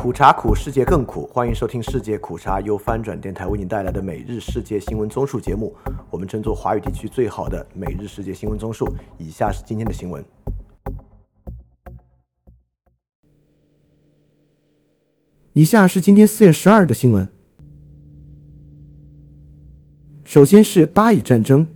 苦茶苦，世界更苦。欢迎收听世界苦茶由翻转电台为您带来的每日世界新闻综述节目。我们争做华语地区最好的每日世界新闻综述。以下是今天的新闻。 以下是今天4月12日的新闻。首先是巴以战争。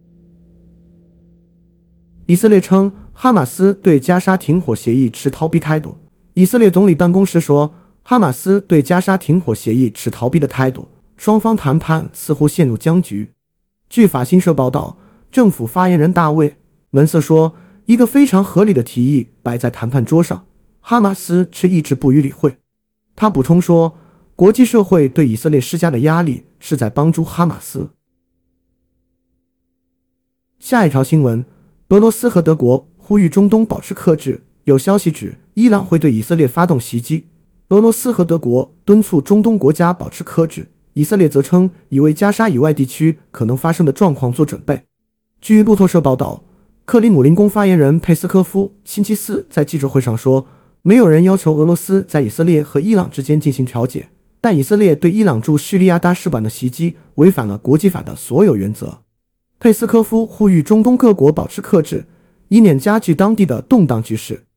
以色列称哈马斯对加沙停火协议持逃避态度。以色列总理办公室说，哈马斯对加沙停火协议持逃避的态度，双方谈判似乎陷入僵局。据法新社报道，政府发言人大卫·门瑟说，一个非常合理的提议摆在谈判桌上，哈马斯却一直不予理会。他补充说，国际社会对以色列施加的压力是在帮助哈马斯。下一条新闻，俄罗斯和德国呼吁中东保持克制，有消息指伊朗会对以色列发动袭击。俄罗斯和德国敦促中东国家保持克制，以色列则称已为加沙以外地区可能发生的状况做准备。据路透社报道，克里姆林宫发言人佩斯科夫星期四在记者会上说，没有人要求俄罗斯在以色列和伊朗之间进行调解，但以色列对伊朗驻叙利亚大使馆的袭击违反了国际法的所有原则。佩斯科夫呼吁中东各国保持克制，以免加剧当地的动荡局势。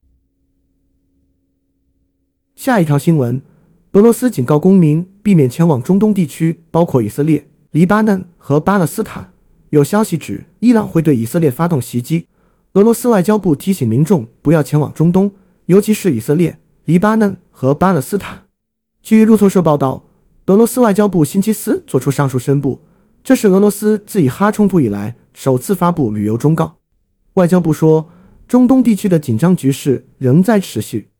下一条新闻，俄罗斯警告公民避免前往中东地区，包括以色列、黎巴嫩和巴勒斯坦。有消息指伊朗会对以色列发动袭击。俄罗斯外交部提醒民众不要前往中东，尤其是以色列、黎巴嫩和巴勒斯坦。据路透社报道，俄罗斯外交部星期四做出上述宣布，这是俄罗斯自以哈冲突以来首次发布旅游忠告。外交部说，中东地区的紧张局势仍在持续。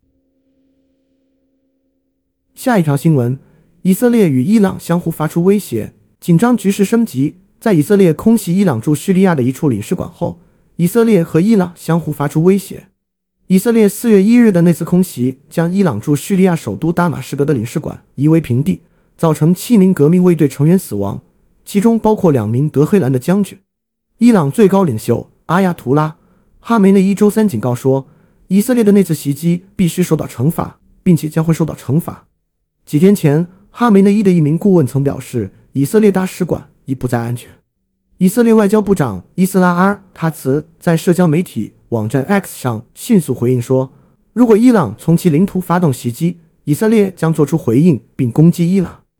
下一条新闻，以色列与伊朗相互发出威胁，紧张局势升级。在以色列空袭伊朗驻叙利亚的一处领事馆后，以色列和伊朗相互发出威胁。以色列4月1日的那次空袭将伊朗驻叙利亚首都大马士革的领事馆夷为平地，造成7名革命卫队成员死亡，其中包括2名德黑兰的将军。伊朗最高领袖阿亚图拉·哈梅内伊周三警告说，以色列的那次袭击必须受到惩罚，并且将会受到惩罚。几天前，哈梅内伊的一名顾问曾表示，以色列大使馆已不再安全。以色列外交部长伊斯拉阿·塔茨在社交媒体网站 X 上迅速回应说，如果伊朗从其领土发动袭击，以色列将做出回应并攻击伊朗。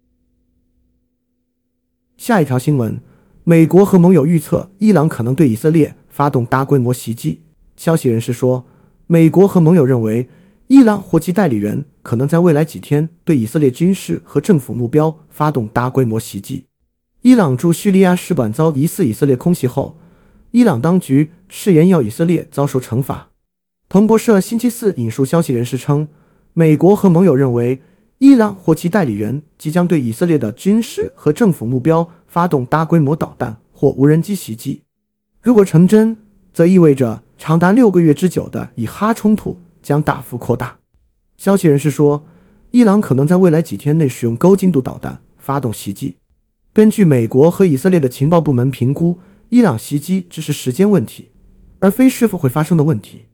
下一条新闻，美国和盟友预测伊朗可能对以色列发动大规模袭击。消息人士说，美国和盟友认为伊朗或其代理人可能在未来几天对以色列军事和政府目标发动大规模袭击。伊朗驻叙利亚使馆遭疑似以色列空袭后，伊朗当局誓言要以色列遭受惩罚。彭博社星期四引述消息人士称，美国和盟友认为伊朗或其代理人即将对以色列的军事和政府目标发动大规模导弹或无人机袭击。如果成真，则意味着长达6个月之久的以哈冲突将大幅扩大。消息人士说，伊朗可能在未来几天内使用高精度导弹发动袭击。根据美国和以色列的情报部门评估，伊朗袭击只是时间问题，而非是否会发生的问题。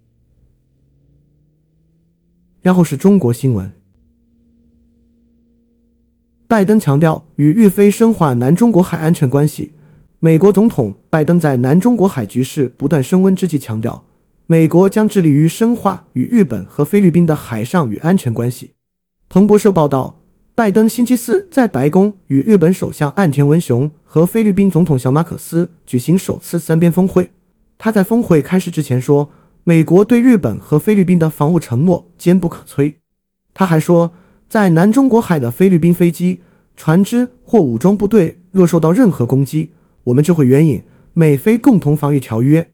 然后是中国新闻。拜登强调与日非深化南中国海安全关系。美国总统拜登在南中国海局势不断升温之际强调，美国将致力于深化与日本和菲律宾的海上与安全关系。彭博社报道，拜登星期四在白宫与日本首相岸田文雄和菲律宾总统小马可斯举行首次3边峰会。他在峰会开始之前说，美国对日本和菲律宾的防务承诺坚不可摧。他还说，在南中国海的菲律宾飞机、船只或武装部队若受到任何攻击，我们就会援引美菲共同防御条约。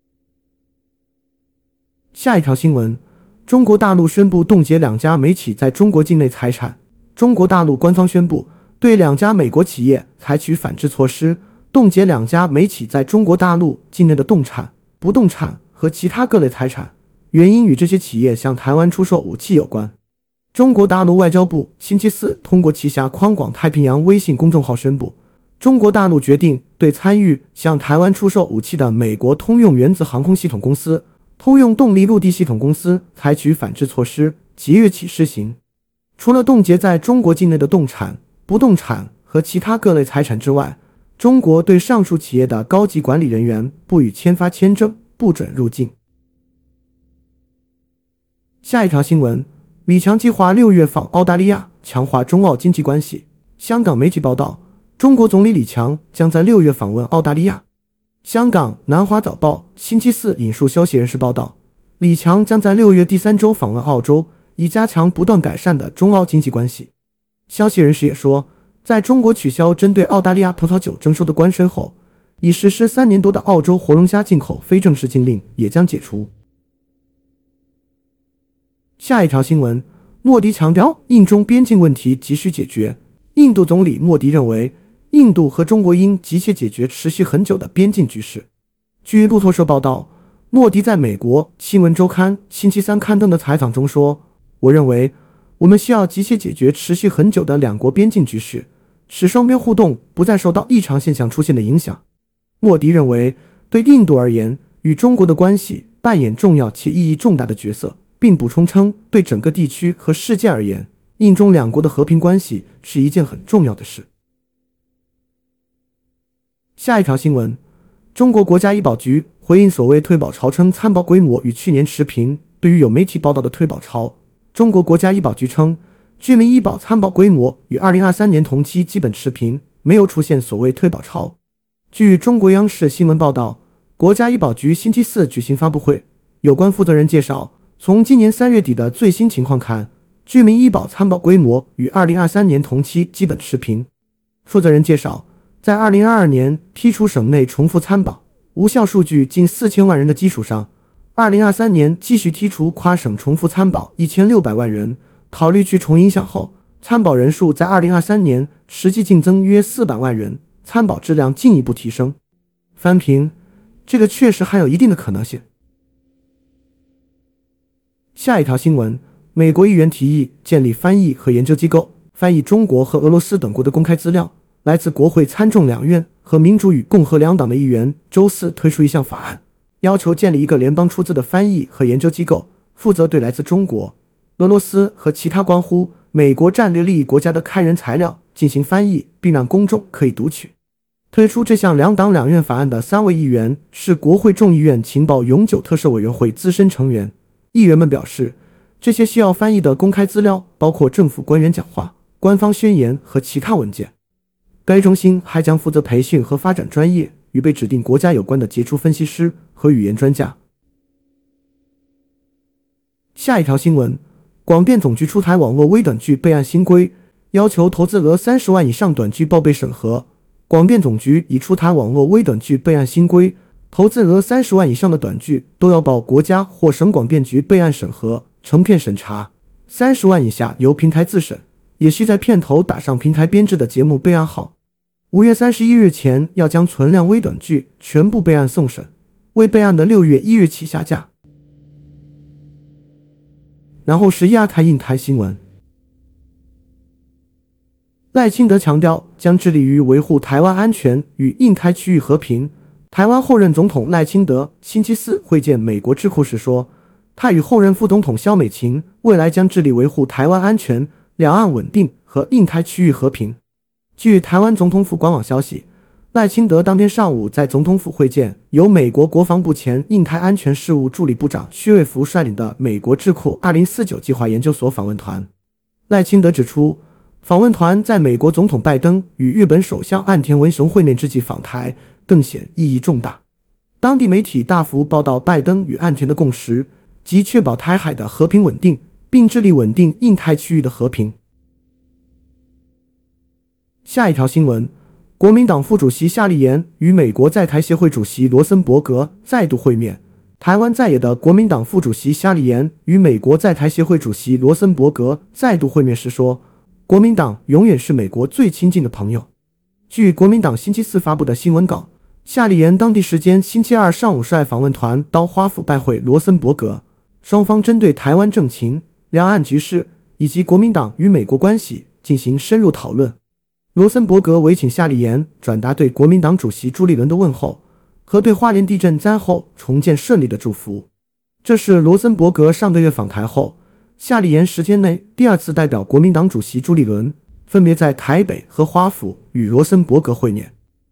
下一条新闻，中国大陆宣布冻结2家美企在中国境内财产。中国大陆官方宣布对2家美国企业采取反制措施，冻结2家美企在中国大陆境内的动产、不动产和其他各类财产，原因与这些企业向台湾出售武器有关。中国大陆外交部星期四通过旗下宽广太平洋微信公众号宣布，中国大陆决定对参与向台湾出售武器的美国通用原子航空系统公司、通用动力陆地系统公司采取反制措施，即日起施行。 除了冻结在中国境内的动产、不动产和其他各类财产之外，中国对上述企业的高级管理人员不予签发签证，不准入境。下一条新闻，李强计划6月访澳大利亚，强化中澳经济关系。香港媒体报道，中国总理李强将在6月访问澳大利亚。香港南华早报星期四引述消息人士报道，李强将在6月第3周访问澳洲，以加强不断改善的中澳经济关系。消息人士也说，在中国取消针对澳大利亚葡萄酒征收的关税后，已实施3年多的澳洲活龙虾进口非正式禁令也将解除。下一条新闻，莫迪强调印中边境问题急需解决。印度总理莫迪认为，印度和中国应急切解决持续很久的边境局势。据路透社报道，莫迪在美国新闻周刊星期三刊登的采访中说，我认为我们需要急切解决持续很久的两国边境局势，使双边互动不再受到异常现象出现的影响。莫迪认为，对印度而言，与中国的关系扮演重要且意义重大的角色，并补充称，对整个地区和世界而言，印中两国的和平关系是一件很重要的事。下一条新闻，中国国家医保局回应所谓退保潮称参保规模与去年持平。对于有媒体报道的退保潮，中国国家医保局称，居民医保参保规模与2023年同期基本持平，没有出现所谓退保潮。据中国央视新闻报道，国家医保局星期四举行发布会，有关负责人介绍，从今年3月底的最新情况看，居民医保参保规模与2023年同期基本持平。负责人介绍，在2022年剔除省内重复参保无效数据近4000万人的基础上，2023年继续剔除跨省重复参保1600万人，考虑去重影响后，参保人数在2023年实际净增约400万人，参保质量进一步提升。翻评，这个确实还有一定的可能性。下一条新闻，美国议员提议建立翻译和研究机构，翻译中国和俄罗斯等国的公开资料。来自国会参众两院和民主与共和两党的议员周四推出一项法案，要求建立一个联邦出资的翻译和研究机构，负责对来自中国、俄罗斯和其他关乎美国战略利益国家的开源材料进行翻译，并让公众可以读取。推出这项两党两院法案的3位议员是国会众议院情报永久特赦委员会资深成员。议员们表示，这些需要翻译的公开资料包括政府官员讲话、官方宣言和其他文件。该中心还将负责培训和发展专业与被指定国家有关的杰出分析师和语言专家。下一条新闻，广电总局出台网络微短剧备案新规，要求投资额30万以上短剧报备审核。广电总局已出台网络微短剧备案新规，投资额30万以上的短剧都要报国家或省广电局备案审核，成片审查，30万以下由平台自审，也需在片头打上平台编制的节目备案号。5月31日前要将存量微短剧全部备案送审，未备案的6月1日起下架。然后是亚太印台新闻。赖清德强调将致力于维护台湾安全与印太区域和平。台湾后任总统赖清德星期四会见美国智库时说，他与后任副总统萧美琴未来将致力维护台湾安全、两岸稳定和印太区域和平。据台湾总统府官网消息，赖清德当天上午在总统府会见由美国国防部前印太安全事务助理部长薛瑞福率领的美国智库2049计划研究所访问团。赖清德指出，访问团在美国总统拜登与日本首相岸田文雄会面之际访台，更显意义重大。当地媒体大幅报道拜登与岸田的共识，即确保台海的和平稳定，并致力稳定印太区域的和平。下一条新闻，国民党副主席夏立言与美国在台协会主席罗森伯格再度会面。台湾在野的国民党副主席夏立言与美国在台协会主席罗森伯格再度会面时说，国民党永远是美国最亲近的朋友。据国民党星期四发布的新闻稿，夏立言当地时间星期二上午率访问团到花府拜会罗森伯格，双方针对台湾政情、两岸局势以及国民党与美国关系进行深入讨论。罗森伯格委请夏立言转达对国民党主席朱立伦的问候和对花莲地震灾后重建顺利的祝福。这是罗森伯格上个月访台后夏立言时间内第二次代表国民党主席朱立伦分别在台北和华府与罗森伯格会面。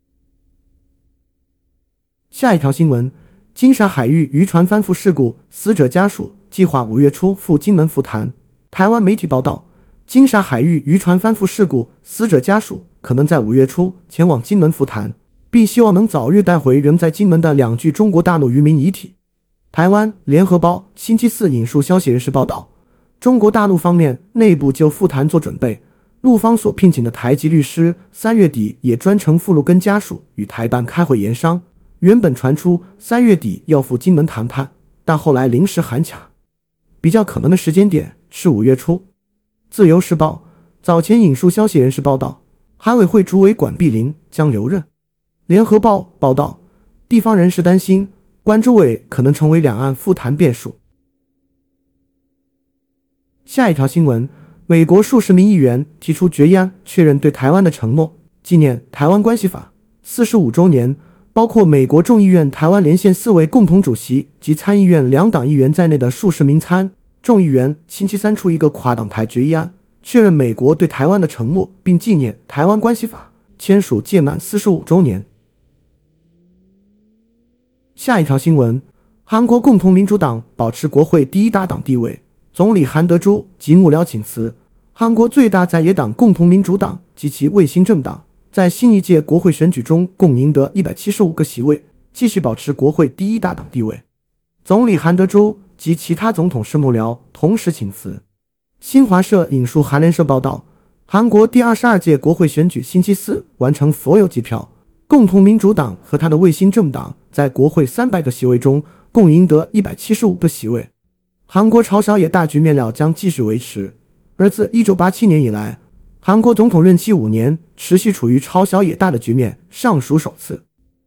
下一条新闻，金沙海域渔船翻覆事故，死者家属计划5月初赴金门复谈。台湾媒体报道，金沙海域渔船翻覆事故，死者家属可能在5月初前往金门复谈，并希望能早日带回仍在金门的2具中国大陆渔民遗体。台湾联合报星期四引述消息人士报道，中国大陆方面内部就复谈做准备，陆方所聘请的台籍律师3月底也专程赴陆跟家属与台办开会研商。原本传出3月底要赴金门谈判，但后来临时喊卡，比较可能的时间点是5月初。自由时报早前引述消息人士报道，海委会主委管碧玲将留任。联合报报道，地方人士担心管主委可能成为两岸复谈变数。下一条新闻，美国数十名议员提出决议案，确认对台湾的承诺，纪念台湾关系法45周年。包括美国众议院台湾连线4位共同主席及参议院2党议员在内的数十名众议员星期三出一个跨党派决议案，确认美国对台湾的承诺，并纪念台湾关系法签署届满45周年。下一条新闻，韩国共同民主党保持国会第一大党地位，总理韩德洙及幕僚请辞。韩国最大在野党共同民主党及其卫星政党在新一届国会选举中共赢得175个席位，继续保持国会第一大党地位。总理韩德洙及其他总统室幕僚同时请辞。新华社引述韩联社报道，韩国第22届国会选举星期四完成所有计票，共同民主党和他的卫星政党在国会300个席位中共赢得175个席位。韩国朝小野大局面料将继续维持，而自1987年以来，韩国总统任期5年，持续处于朝小野大的局面，尚属首次。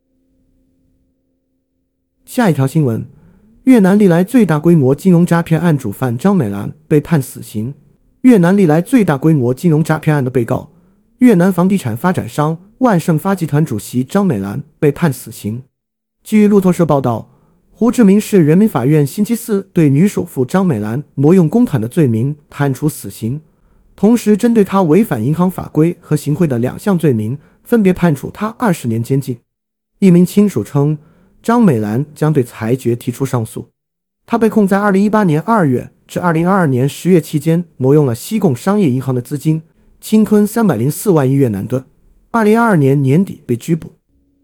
下一条新闻，越南历来最大规模金融诈骗案主犯张美兰被判死刑。越南历来最大规模金融诈骗案的被告，越南房地产发展商万盛发集团主席张美兰被判死刑。据路透社报道，胡志明市人民法院星期四对女首富张美兰挪用公款的罪名判处死刑，同时针对他违反银行法规和行贿的2项罪名，分别判处他20年监禁。一名亲属称，张美兰将对裁决提出上诉。他被控在2018年2月至2022年10月期间挪用了西贡商业银行的资金，侵吞304万亿越南盾。2022年年底被拘捕。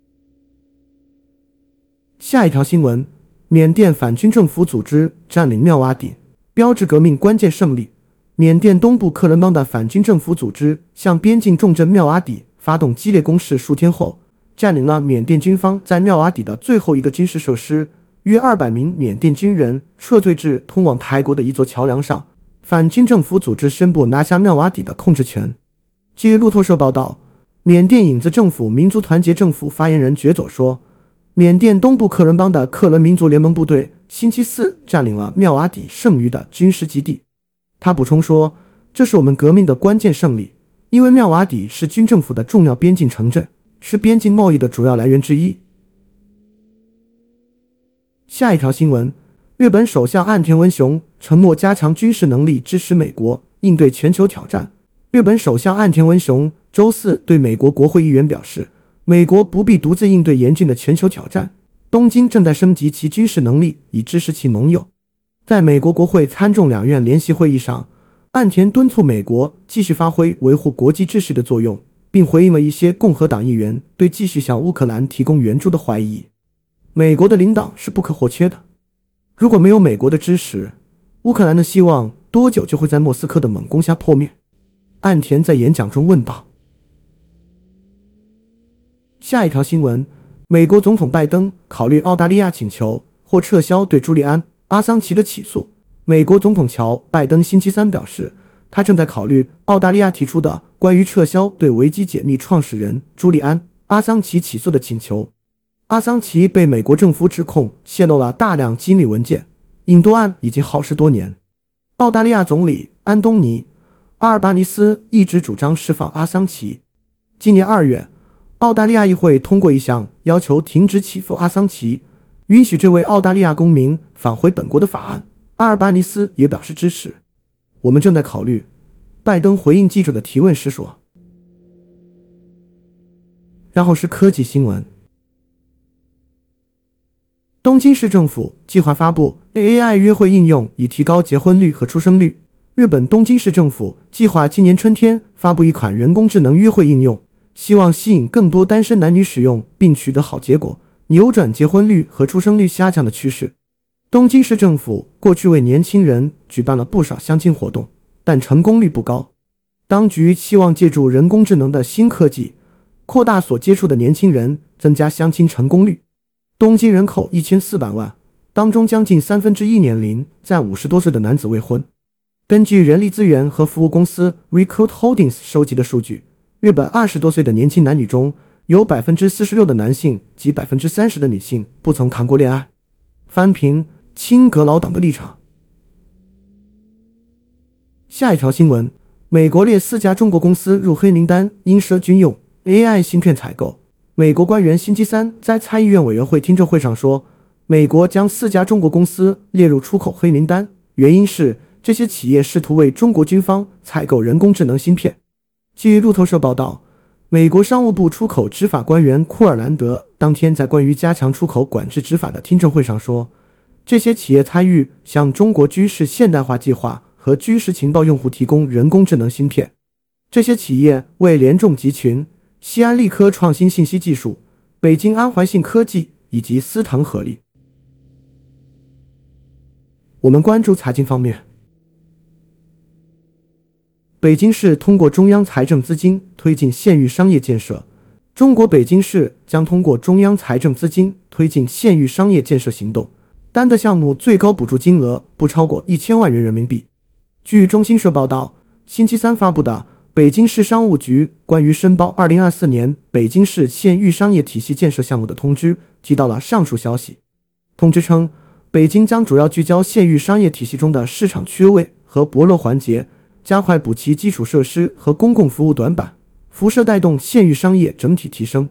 下一条新闻，缅甸反军政府组织占领妙瓦底，标志革命关键胜利。缅甸东部克伦邦的反军政府组织向边境重镇妙瓦底发动激烈攻势数天后，占领了缅甸军方在妙瓦底的最后一个军事设施，约200名缅甸军人撤退至通往泰国的一座桥梁上。反军政府组织宣布拿下妙瓦底的控制权。据路透社报道，缅甸影子政府民族团结政府发言人觉佐说，缅甸东部克伦邦的克伦民族联盟部队星期四占领了妙瓦底剩余的军事基地。他补充说，这是我们革命的关键胜利，因为妙瓦底是军政府的重要边境城镇，是边境贸易的主要来源之一。下一条新闻，日本首相岸田文雄承诺加强军事能力支持美国应对全球挑战。日本首相岸田文雄周四对美国国会议员表示，美国不必独自应对严峻的全球挑战，东京正在升级其军事能力以支持其盟友。在美国国会参众两院联席会议上，岸田敦促美国继续发挥维护国际秩序的作用，并回应了一些共和党议员对继续向乌克兰提供援助的怀疑。美国的领导是不可或缺的，如果没有美国的支持，乌克兰的希望多久就会在莫斯科的猛攻下破灭。岸田在演讲中问道。下一条新闻，美国总统拜登考虑澳大利亚请求或撤销对朱利安·阿桑奇的起诉。美国总统乔·拜登星期三表示，他正在考虑澳大利亚提出的关于撤销对维基解密创始人朱利安·阿桑奇起诉的请求。阿桑奇被美国政府指控泄露了大量机密文件，引渡案已经耗时多年。澳大利亚总理安东尼·阿尔巴尼斯一直主张释放阿桑奇。今年2月，澳大利亚议会通过一项要求停止起诉阿桑奇，允许这位澳大利亚公民返回本国的法案。阿尔巴尼斯也表示支持。 我们正在考虑。拜登回应记者的提问时说。然后是科技新闻。东京市政府计划发布 AI 约会应用，以提高结婚率和出生率。日本东京市政府计划今年春天发布一款人工智能约会应用，希望吸引更多单身男女使用，并取得好结果，扭转结婚率和出生率下降的趋势。东京市政府过去为年轻人举办了不少相亲活动，但成功率不高。当局希望借助人工智能的新科技，扩大所接触的年轻人，增加相亲成功率。东京人口1400万，当中将近1/3年龄在50多岁的男子未婚。根据人力资源和服务公司 Recruit Holdings 收集的数据，日本20多岁的年轻男女中，有 46% 的男性及 30% 的女性不曾谈过恋爱。翻评亲格劳党的立场。下一条新闻，美国列4家中国公司入黑名单，因涉军用 AI 芯片采购。美国官员星期三在参议院委员会听证会上说，美国将4家中国公司列入出口黑名单，原因是这些企业试图为中国军方采购人工智能芯片。据路透社报道，美国商务部出口执法官员库尔兰德当天在关于加强出口管制执法的听证会上说，这些企业参与向中国军事现代化计划和军事情报用户提供人工智能芯片。这些企业为联众集群、西安力科创新信息技术、北京安怀信科技以及思腾合力。我们关注财经方面。北京市通过中央财政资金推进县域商业建设。中国北京市将通过中央财政资金推进县域商业建设行动，单个项目最高补助金额不超过1000万元人民币。据中新社报道，星期三发布的北京市商务局关于申报2024年北京市县域商业体系建设项目的通知提到了上述消息。通知称，北京将主要聚焦县域商业体系中的市场缺位和薄弱环节，加快补齐基础设施和公共服务短板，辐射带动县域商业整体提升。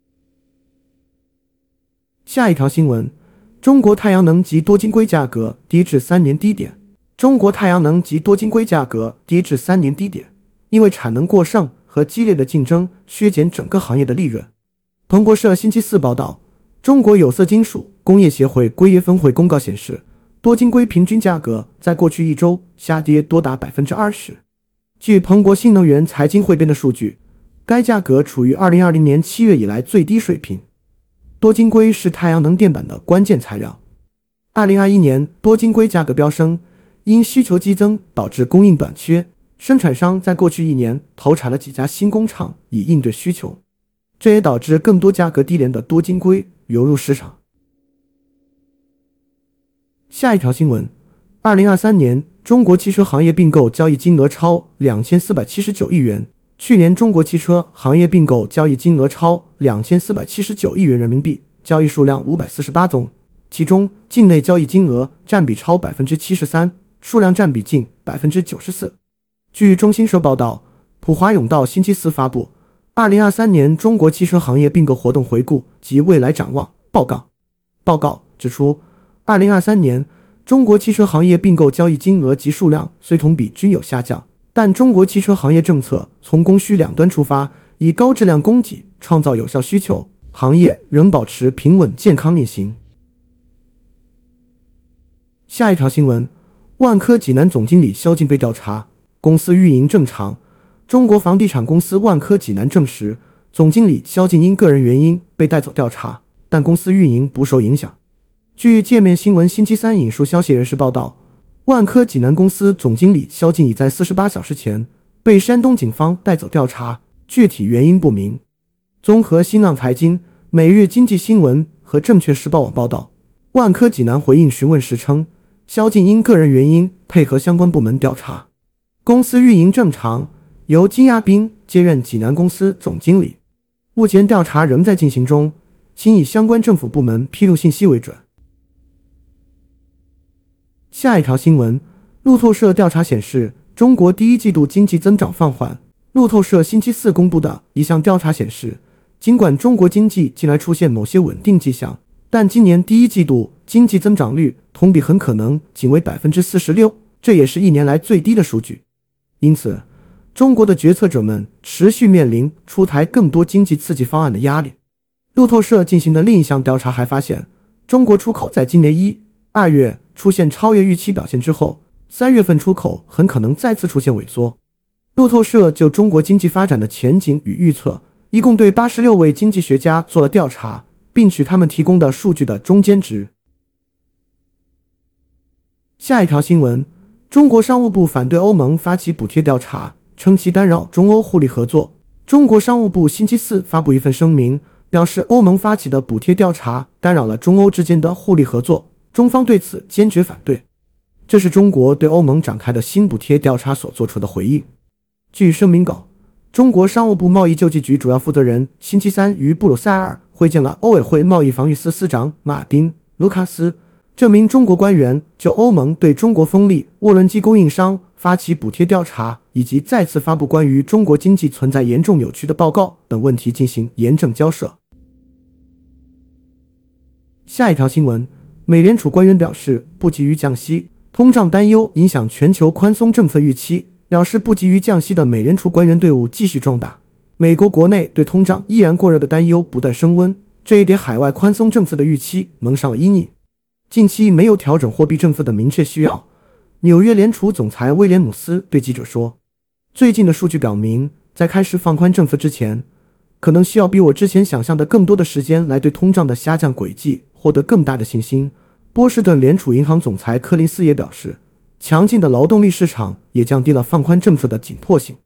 下一条新闻，中国太阳能及多晶硅价格跌至3年低点。中国太阳能及多晶硅价格跌至3年低点，因为产能过剩和激烈的竞争削减整个行业的利润。彭博社星期四报道，中国有色金属工业协会硅业分会公告显示，多晶硅平均价格在过去1周下跌多达 20%。 据彭博新能源财经汇编的数据，该价格处于2020年7月以来最低水平。多晶硅是太阳能电板的关键材料。2021年多晶硅价格飙升，因需求激增导致供应短缺，生产商在过去1年投产了几家新工厂以应对需求，这也导致更多价格低廉的多晶硅流入市场。下一条新闻，2023年中国汽车行业并购交易金额超2479亿元。去年中国汽车行业并购交易金额超2479亿元人民币，交易数量548宗，其中境内交易金额占比超 73%， 数量占比近 94%。 据中新社报道，普华永道星期四发布2023年中国汽车行业并购活动回顾及未来展望报告。报告指出，2023年中国汽车行业并购交易金额及数量虽同比均有下降，但中国汽车行业政策从供需两端出发，以高质量供给创造有效需求，行业仍保持平稳健康运行。下一条新闻，万科济南总经理肖劲被调查，公司运营正常。中国房地产公司万科济南证实，总经理肖劲因个人原因被带走调查，但公司运营不受影响。据界面新闻星期三引述消息人士报道，万科济南公司总经理肖劲已在48小时前被山东警方带走调查，具体原因不明。综合新浪财经、每日经济新闻和证券时报网报道，万科济南回应询问时称，肖劲因个人原因配合相关部门调查，公司运营正常，由金亚斌接任济南公司总经理。目前调查仍在进行中，请以相关政府部门披露信息为准。下一条新闻，路透社调查显示，中国第一季度经济增长放缓。路透社星期四公布的一项调查显示，尽管中国经济近来出现某些稳定迹象，但今年第一季度经济增长率同比很可能仅为 46%， 这也是1年来最低的数据。因此，中国的决策者们持续面临出台更多经济刺激方案的压力。路透社进行的另一项调查还发现，中国出口在今年1、2月出现超越预期表现之后，3月份出口很可能再次出现萎缩。路透社就中国经济发展的前景与预测，一共对86位经济学家做了调查，并取他们提供的数据的中间值。下一条新闻，中国商务部反对欧盟发起补贴调查，称其干扰中欧互利合作。中国商务部星期四发布一份声明，表示欧盟发起的补贴调查干扰了中欧之间的互利合作，中方对此坚决反对。这是中国对欧盟展开的新补贴调查所做出的回应。据声明稿，中国商务部贸易救济局主要负责人星期三于布鲁塞尔会见了欧委会贸易防御司司长马丁·卢卡斯。这名中国官员就欧盟对中国风力涡轮机供应商发起补贴调查，以及再次发布关于中国经济存在严重扭曲的报告等问题进行严正交涉。下一条新闻，美联储官员表示不急于降息，通胀担忧影响全球宽松政策预期。表示不急于降息的美联储官员队伍继续壮大，美国国内对通胀依然过热的担忧不断升温，这一点海外宽松政策的预期蒙上了阴影。近期没有调整货币政策的明确需要，纽约联储总裁威廉姆斯对记者说，最近的数据表明，在开始放宽政策之前，可能需要比我之前想象的更多的时间来对通胀的下降轨迹获得更大的信心。波士顿联储银行总裁柯林斯也表示，强劲的劳动力市场也降低了放宽政策的紧迫性。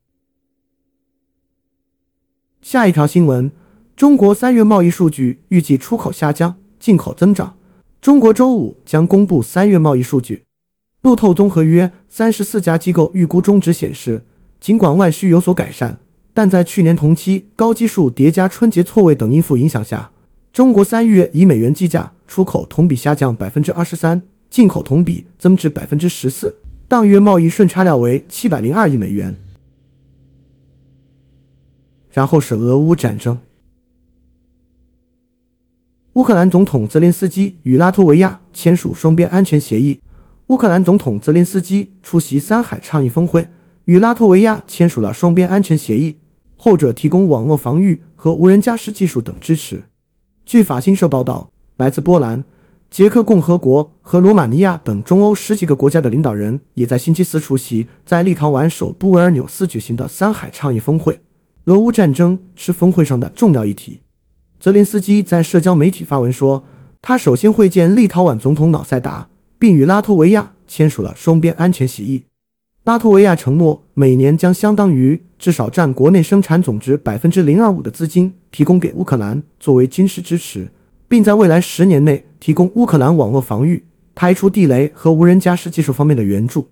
下一条新闻，中国3月贸易数据预计出口下降，进口增长。中国周五将公布3月贸易数据。路透综合约34家机构预估中值显示，尽管外需有所改善，但在去年同期高基数叠加春节错位等因素影响下，中国3月以美元计价，出口同比下降 23%，进口同比增至 14%， 当月贸易顺差料为702亿美元。然后是俄乌战争。乌克兰总统泽连斯基与拉脱维亚签署双边安全协议。乌克兰总统泽连斯基出席3海倡议峰会，与拉脱维亚签署了双边安全协议，后者提供网络防御和无人驾驶技术等支持。据法新社报道，来自波兰、捷克共和国和罗马尼亚等中欧10几个国家的领导人也在星期四出席在立陶宛首都维尔纽斯举行的3海倡议峰会。俄乌战争是峰会上的重要议题。泽连斯基在社交媒体发文说，他首先会见立陶宛总统瑙塞达，并与拉脱维亚签署了双边安全协议。拉脱维亚承诺每年将相当于至少占国内生产总值 0.25% 的资金提供给乌克兰作为军事支持，并在未来10年内提供乌克兰网络防御、排除地雷和无人驾驶技术方面的援助。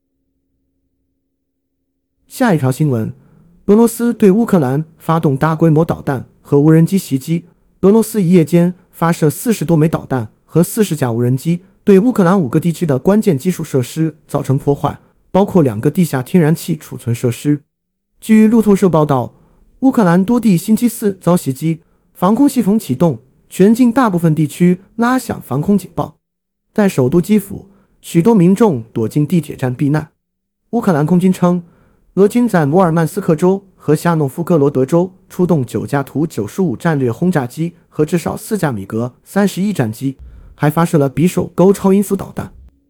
下一条新闻，俄罗斯对乌克兰发动大规模导弹和无人机袭击。俄罗斯一夜间发射40多枚导弹和40架无人机，对乌克兰5个地区的关键基础设施造成破坏，包括2个地下天然气储存设施。据路透社报道，乌克兰多地星期四遭袭击，防空系统启动，全境大部分地区拉响防空警报。在首都基辅，许多民众躲进地铁站避难。乌克兰空军称，俄军在摩尔曼斯克州和夏诺夫哥罗德州出动9架图95战略轰炸机和至少4架米格31战机，还发射了匕首钩超音速导弹。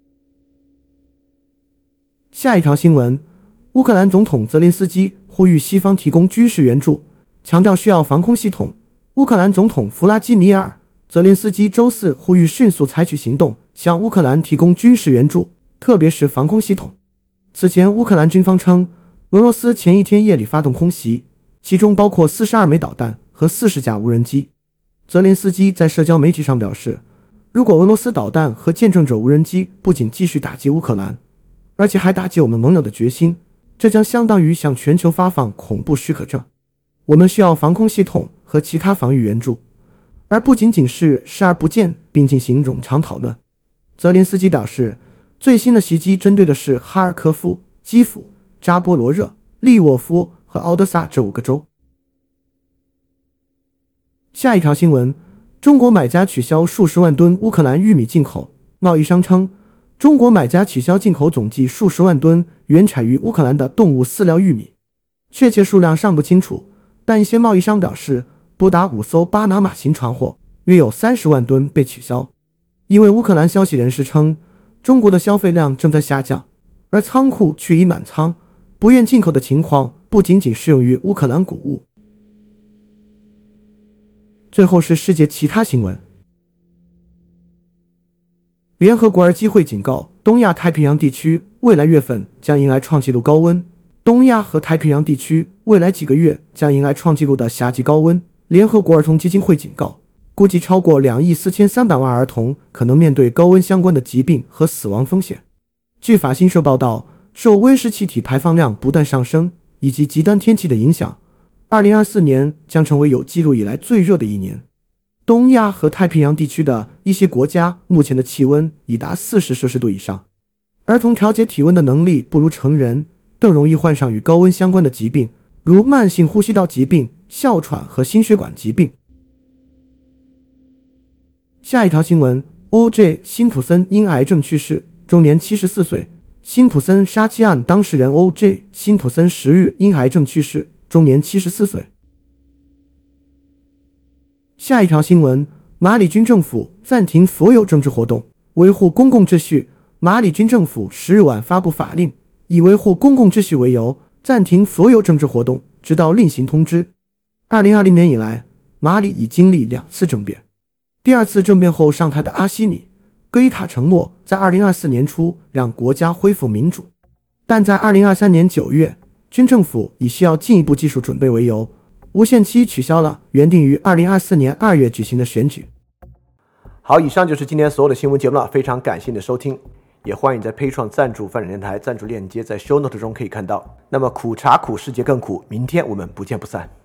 下一条新闻，乌克兰总统泽连斯基呼吁西方提供军事援助，强调需要防空系统。乌克兰总统弗拉基米尔·泽连斯基周四呼吁迅速采取行动，向乌克兰提供军事援助，特别是防空系统。此前，乌克兰军方称，俄罗斯前一天夜里发动空袭，其中包括42枚导弹和40架无人机。泽连斯基在社交媒体上表示，如果俄罗斯导弹和见证者无人机不仅继续打击乌克兰，而且还打击我们盟友的决心，这将相当于向全球发放恐怖许可证。我们需要防空系统和其他防御援助，而不仅仅是视而不见并进行冗长讨论。泽连斯基表示，最新的袭击针对的是哈尔科夫、基辅、扎波罗热、利沃夫和敖德萨这5个州。下一条新闻，中国买家取消数十万吨乌克兰玉米进口。贸易商称， 中国买家取消进口总计数十万吨原产于乌克兰的动物饲料玉米，确切数量尚不清楚，但一些贸易商表示，多达5艘巴拿马型船货，约有30万吨被取消。一位乌克兰消息人士称，中国的消费量正在下降，而仓库却已满仓，不愿进口的情况不仅仅适用于乌克兰谷物。最后是世界其他新闻。联合国儿基会警告，东亚太平洋地区未来月份将迎来创纪录高温。东亚和太平洋地区未来几个月将迎来创纪录的夏季高温。联合国儿童基金会警告，估计超过2亿4300万儿童可能面对高温相关的疾病和死亡风险。据法新社报道，受温室气体排放量不断上升以及极端天气的影响，2024年将成为有记录以来最热的一年。东亚和太平洋地区的一些国家目前的气温已达40摄氏度以上，儿童调节体温的能力不如成人，更容易患上与高温相关的疾病，如慢性呼吸道疾病、哮喘和心血管疾病。下一条新闻 ，O.J. 辛普森因癌症去世，终年74岁。辛普森杀妻案当事人 O.J. 辛普森10日因癌症去世，终年74岁。下一条新闻，马里军政府暂停所有政治活动，维护公共秩序。马里军政府10日晚发布法令，以维护公共秩序为由，暂停所有政治活动，直到另行通知。2020年以来，马里已经历2次政变。第2次政变后上台的阿西尼·戈伊塔承诺在2024年初让国家恢复民主，但在2023年9月，军政府以需要进一步技术准备为由，无限期取消了原定于2024年2月举行的选举。 好，以上就是今天所有的新闻节目了，非常感谢你的收听，也欢迎在 Patreon 赞助翻转电台，赞助链接在 Show Note 中可以看到。那么苦茶苦，世界更苦，明天我们不见不散。